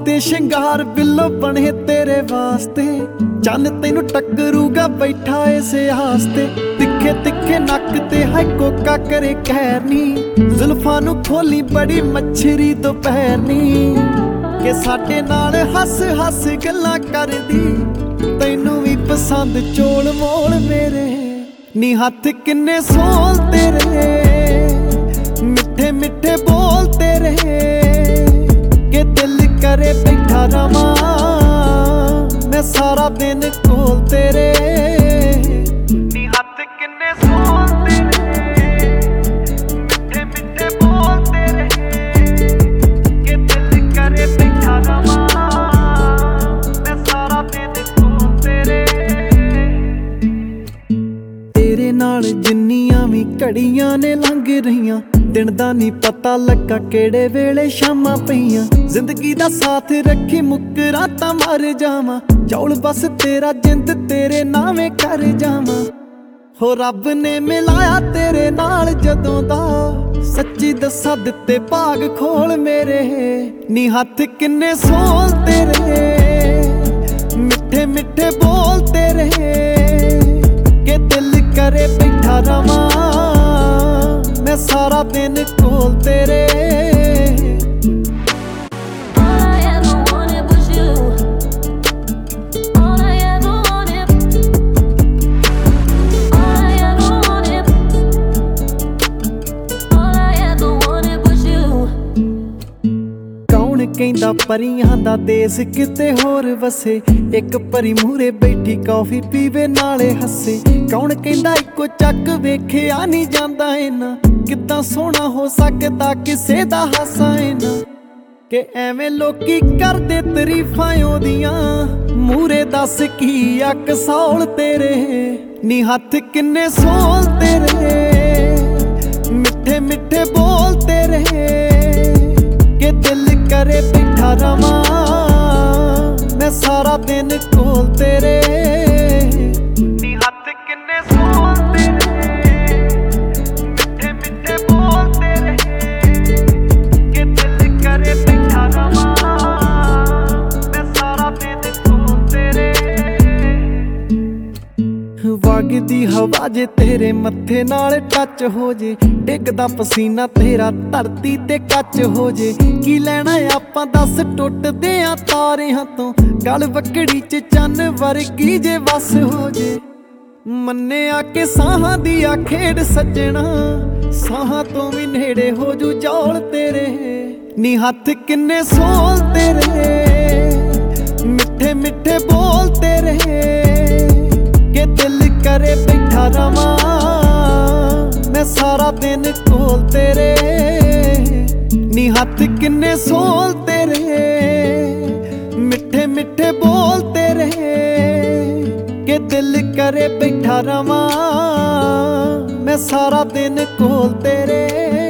ਤੇ ਸ਼ਿੰਗਾਰ ਬਿੱਲੋ ਬਣੇ ਤੇਰੇ ਵਾਸਤੇ। ਚੰਨ ਤੈਨੂੰ ਟੱਕਰੂਗਾ ਬੈਠਾ ਇਸ ਆਸ ਤੇ। ਤਿੱਖੇ ਤਿੱਖੇ ਨੱਕ ਤੇ ਹੈ ਕੋਕਾ ਕਰੇ ਕਹਿਰ ਨੀ। ਜ਼ੁਲਫਾਂ ਨੂੰ ਖੋਲੀ ਬੜੀ ਮੱਛਰੀ ਦੁਪਹਿਰ ਨੀ। ਕਿ ਸਾਡੇ ਨਾਲ ਹੱਸ ਹੱਸ ਗੱਲਾਂ ਕਰਦੀ। ਤੈਨੂੰ ਵੀ ਪਸੰਦ ਚੋਲ ਮੋਲ ਮੇਰੇ ਨੀ। ਹੱਥ ਕਿੰਨੇ ਸੋਲ ਤੇਰੇ, ਮਿੱਠੇ ਮਿੱਠੇ ਬੋਲ ਤੇਰੇ। ਕਿ ਦਿਲ ਕਰੇ ਬੈਠਾ ਰਵਾਂ ਮੈਂ ਸਾਰਾ ਦਿਨ ਕੋਲ ਤੇਰੇ ਨੀ। ਹੱਥ ਕਿੰਨੇ ਸੋਲ ਤੇਰੇ, ਮਿੱਠੇ ਮਿੱਠੇ ਬੋਲ ਤੇਰੇ। ਕਿ ਦਿਲ ਕਰੇ ਬੈਠਾ ਰਵਾਂ ਮੈਂ ਸਾਰਾ ਦਿਨ ਕੋਲ ਤੇਰੇ। ਤੇਰੇ ਨਾਲ ਜਿੰਨੀਆਂ ਵੀ ਘੜੀਆਂ ਨੇ ਲੰਘ ਰਹੀਆਂ, ਦਿਨ ਦਾ ਨੀ ਪਤਾ ਲੱਗਾ ਕਿਹੜੇ ਵੇਲੇ ਸ਼ਾਮਾਂ ਪਈਆਂ। ਜ਼ਿੰਦਗੀ ਦਾ ਸਾਥ ਰੱਖੀ ਮੁੱਕਰਾਂ ਤਾਂ ਮਰ ਜਾਵਾਂ। ਚੌਲ ਬਸ ਤੇਰਾ ਜਿੰਦ ਤੇਰੇ ਨਾਵੇਂ ਕਰ ਜਾਵਾਂ। ਹੋ ਰੱਬ ਨੇ ਮਿਲਾਇਆ ਤੇਰੇ ਨਾਲ ਜਦੋਂ ਦਾ, ਸੱਚੀ ਦੱਸਾਂ ਦਿੱਤੇ ਭਾਗ ਖੋਲ ਮੇਰੇ ਨੀ। ਹੱਥ ਕਿੰਨੇ ਸੋਲ ਤੇਰੇ, ਮਿੱਠੇ ਮਿੱਠੇ ਬੋਲ ਤੇਰੇ। ਕਿ ਦਿਲ ਕਰੇ ਬੈਠਾ ਰਵਾਂ ਮੈਂ ਸਾਰਾ ਦਿਨ ਕੋਲ ਤੇਰੇ। ਕੌਣ ਕਹਿੰਦਾ ਪਰੀਆਂ ਦਾ ਦੇਸ ਕਿਤੇ ਹੋਰ ਵਸੇ। ਇੱਕ ਪਰੀ ਮੂਹਰੇ ਬੈਠੀ ਕੌਫੀ ਪੀਵੇ ਨਾਲੇ ਹੱਸੇ। ਕੌਣ ਕਹਿੰਦਾ ਇੱਕੋ ਚੱਕ ਵੇਖਿਆ ਨਹੀਂ ਜਾਂਦਾ ਇਹਨਾਂ। ਕਿੱਦਾਂ ਸੋਹਣਾ ਹੋ ਸਕਦਾ ਕਿਸੇ ਦਾ ਹਾਸਾ ਇਹਨਾਂ। ਕਿ ਐਵੇਂ ਲੋਕੀ ਕਰਦੇ ਤਾਰੀਫਾਂ ਉਹਦੀਆਂ, ਮੂਹਰੇ ਦੱਸ ਕੀ ਅੱਕ ਸੌਲ ਤੇਰੇ ਨੀ। ਹੱਥ ਕਿੰਨੇ ਸੋਲ ਤੇਰੇ, ਮਿੱਠੇ ਮਿੱਠੇ ਬੋਲ ਤੇਰੇ। ਕਿ ਦਿਲ ਕਰੇ ਬੈਠਾ ਰਵਾਂ ਮੈਂ ਸਾਰਾ ਦਿਨ ਕੋਲ ਤੇਰੇ ਨੀ। ਹੱਥ ਕਿੰਨੇ ਸੋਲ ਤੇਰੇ, ਮਿੱਠੇ ਮਿੱਠੇ ਬੋਲ ਤੇਰੇ। ਕਿ ਦਿਲ ਕਰੇ ਬੈਠਾ ਰਵਾਂ ਮੈਂ ਸਾਰਾ ਦਿਨ ਕੋਲ ਤੇਰੇ। ਵਗਦੀ ਹਵਾ ਜੇ ਤੇਰੇ ਮੱਥੇ ਨਾਲ ਟੱਚ ਹੋ ਜੇ, ਡਿੱਗਦਾ ਪਸੀਨਾ ਤੇਰਾ ਧਰਤੀ ਤੇ ਕੱਚ ਹੋ ਜੇ। ਕੀ ਲੈਣਾ ਆਪਾਂ ਦੱਸ ਟੁੱਟਦੇ ਆ ਤਾਰਿਆਂ ਤੋਂ, ਗਲ ਵਕੜੀ ਚ ਚੰਨ ਵਰਗੀ ਜੇ ਵਸ ਹੋ ਜੇ। ਮੰਨਿਆ ਕਿ ਸਾਹਾਂ ਦੀ ਆ ਖੇਡ ਸੱਜਣਾ, ਸਾਹਾਂ ਤੋਂ ਵੀ ਨੇੜੇ ਹੋ ਜੂ ਜੌਲ ਤੇਰੇ ਨੀ। ਹੱਥ ਕਿੰਨੇ ਸੋਲ ਤੇਰੇ, ਮਿੱਠੇ ਮਿੱਠੇ ਬੋਲ ਤੇਰੇ। ਕਿ ਦਿਲ ਕਰੇ ਬੈਠਾ ਰਵਾਂ ਮੈਂ ਸਾਰਾ ਦਿਨ ਕੋਲ ਤੇਰੇ ਨੀ। ਹੱਥ ਕਿੰਨੇ ਸੋਲ ਤੇਰੇ, ਮਿੱਠੇ ਮਿੱਠੇ ਬੋਲ ਤੇਰੇ। ਕਿ ਦਿਲ ਕਰੇ ਬੈਠਾ ਰਵਾਂ ਮੈਂ ਸਾਰਾ ਦਿਨ ਕੋਲ ਤੇਰੇ।